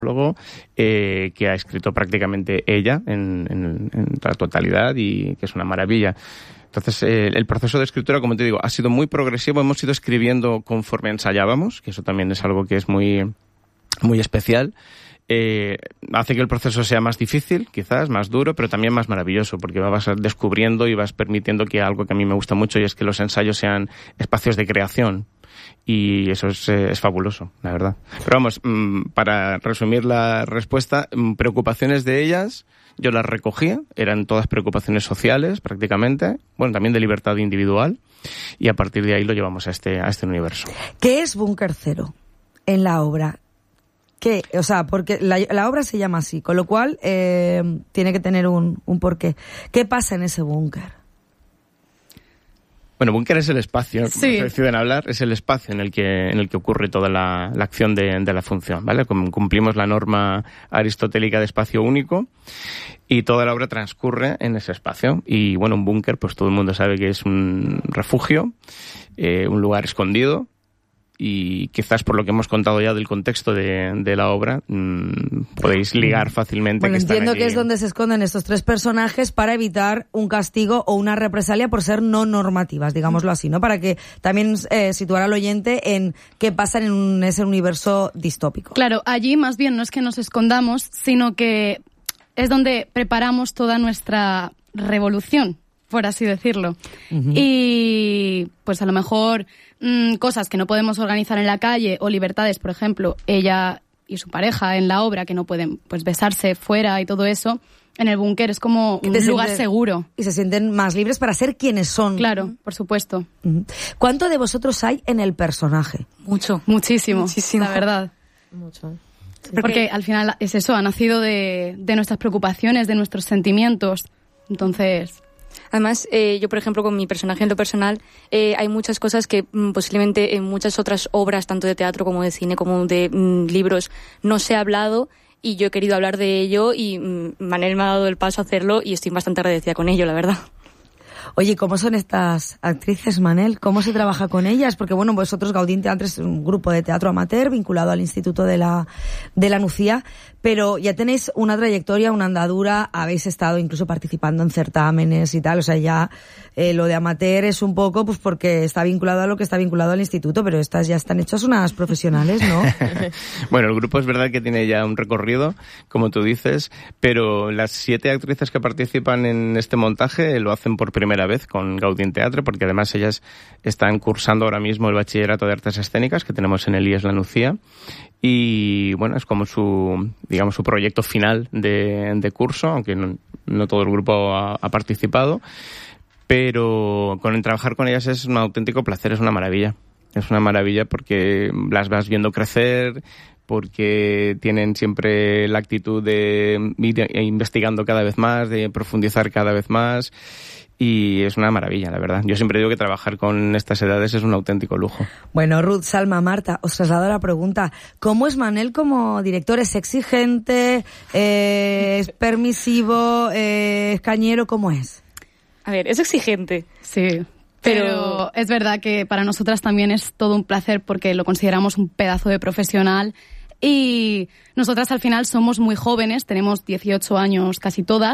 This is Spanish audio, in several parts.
que ha escrito prácticamente ella en la totalidad y que es una maravilla. Entonces, el proceso de escritura, como te digo, ha sido muy progresivo. Hemos ido escribiendo conforme ensayábamos, que eso también es algo que es muy, muy especial. Hace que el proceso sea más difícil, quizás, más duro, pero también más maravilloso, porque vas descubriendo y vas permitiendo que algo que a mí me gusta mucho, y es que los ensayos sean espacios de creación. Y eso es fabuloso, la verdad. Pero vamos, para resumir la respuesta, preocupaciones de ellas, yo las recogía, eran todas preocupaciones sociales prácticamente, bueno, también de libertad individual, y a partir de ahí lo llevamos a este universo. ¿Qué es Búnker Cero en la obra? ¿Qué? O sea, porque la obra se llama así, con lo cual tiene que tener un porqué. ¿Qué pasa en ese búnker? Bueno, búnker es el espacio, como sí. se deciden hablar, es el espacio en el que ocurre toda la acción de la función, ¿vale? Cumplimos la norma aristotélica de espacio único y toda la obra transcurre en ese espacio. Y bueno, un búnker, pues todo el mundo sabe que es un refugio, un lugar escondido. Y quizás por lo que hemos contado ya del contexto de la obra, podéis ligar fácilmente. Bueno, que entiendo allí. que es donde se esconden estos tres personajes para evitar un castigo o una represalia por ser no normativas, digámoslo así, ¿no? Para que también situar al oyente en qué pasa en ese universo distópico. Claro, allí más bien no es que nos escondamos, sino que es donde preparamos toda nuestra revolución, por así decirlo. Uh-huh. Y pues a lo mejor cosas que no podemos organizar en la calle o libertades, por ejemplo, ella y su pareja en la obra que no pueden pues besarse fuera y todo eso, en el búnker es como un lugar seguro. Y se sienten más libres para ser quienes son. Claro, por supuesto. Uh-huh. ¿Cuánto de vosotros hay en el personaje? Muchísimo, la verdad. Mucho. Porque al final es eso, ha nacido de nuestras preocupaciones, de nuestros sentimientos. Entonces... Además, yo, por ejemplo, con mi personaje en lo personal, hay muchas cosas que posiblemente en muchas otras obras, tanto de teatro como de cine, como de libros, no se ha hablado, y yo he querido hablar de ello y Manel me ha dado el paso a hacerlo y estoy bastante agradecida con ello, la verdad. Oye, ¿cómo son estas actrices, Manel? ¿Cómo se trabaja con ellas? Porque, bueno, vosotros, Gaudín Teatre, es un grupo de teatro amateur vinculado al Instituto de la Nucía, pero ya tenéis una trayectoria, una andadura, habéis estado incluso participando en certámenes y tal, o sea, ya lo de amateur es un poco pues porque está vinculado a lo que está vinculado al instituto, pero estas ya están hechas unas profesionales, ¿no? Bueno, el grupo es verdad que tiene ya un recorrido, como tú dices, pero las 7 actrices que participan en este montaje lo hacen por primera vez con Gaudín Teatre, porque además ellas están cursando ahora mismo el bachillerato de artes escénicas que tenemos en el IES La Nucía. Y bueno, es como su proyecto final de curso, aunque no todo el grupo ha participado, pero trabajar con ellas es un auténtico placer, es una maravilla. Es una maravilla porque las vas viendo crecer, porque tienen siempre la actitud de ir investigando cada vez más, de profundizar cada vez más. Y es una maravilla, la verdad. Yo siempre digo que trabajar con estas edades es un auténtico lujo. Bueno, Ruth, Salma, Marta, os traslado la pregunta. ¿Cómo es Manel como director? ¿Es exigente? ¿Es permisivo? ¿Es cañero? ¿Cómo es? A ver, es exigente. Sí, pero es verdad que para nosotras también es todo un placer porque lo consideramos un pedazo de profesional. Y nosotras al final somos muy jóvenes, tenemos 18 años casi todas,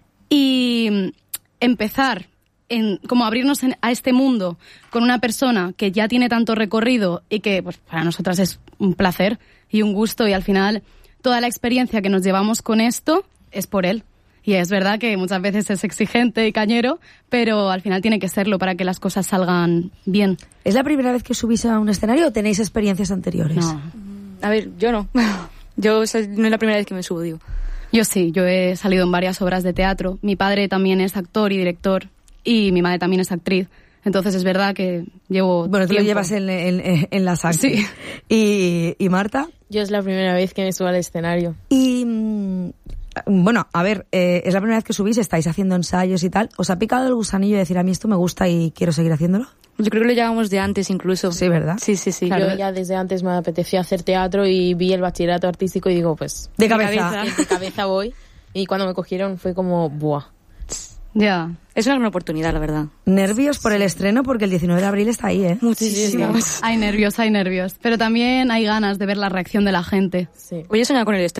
y empezar como abrirnos a este mundo con una persona que ya tiene tanto recorrido y que pues para nosotras es un placer y un gusto, y al final toda la experiencia que nos llevamos con esto es por él. Y es verdad que muchas veces es exigente y cañero, pero al final tiene que serlo para que las cosas salgan bien. ¿Es la primera vez que subís a un escenario o tenéis experiencias anteriores? No. A ver, yo no. No es la primera vez que me subo, digo. Yo sí, yo he salido en varias obras de teatro. Mi padre también es actor y director y mi madre también es actriz. Entonces es verdad que llevo Bueno, tú tiempo. lo llevas en la sangre. Sí. ¿Y Marta? Yo es la primera vez que me subo al escenario. Y bueno, a ver, es la primera vez que subís, estáis haciendo ensayos y tal. ¿Os ha picado el gusanillo de decir a mí esto me gusta y quiero seguir haciéndolo? Yo creo que lo llevamos de antes incluso. Sí, ¿verdad? Sí. Claro. Yo ya desde antes me apetecía hacer teatro y vi el bachillerato artístico y digo, pues... De cabeza. De cabeza voy. Y cuando me cogieron fue como, ¡buah! Ya. Es una gran oportunidad, la verdad. Nervios por el estreno, porque el 19 de abril está ahí, ¿eh? Muchísimos. Hay nervios, pero también hay ganas de ver la reacción de la gente. Sí. Hoy he soñado con el estreno.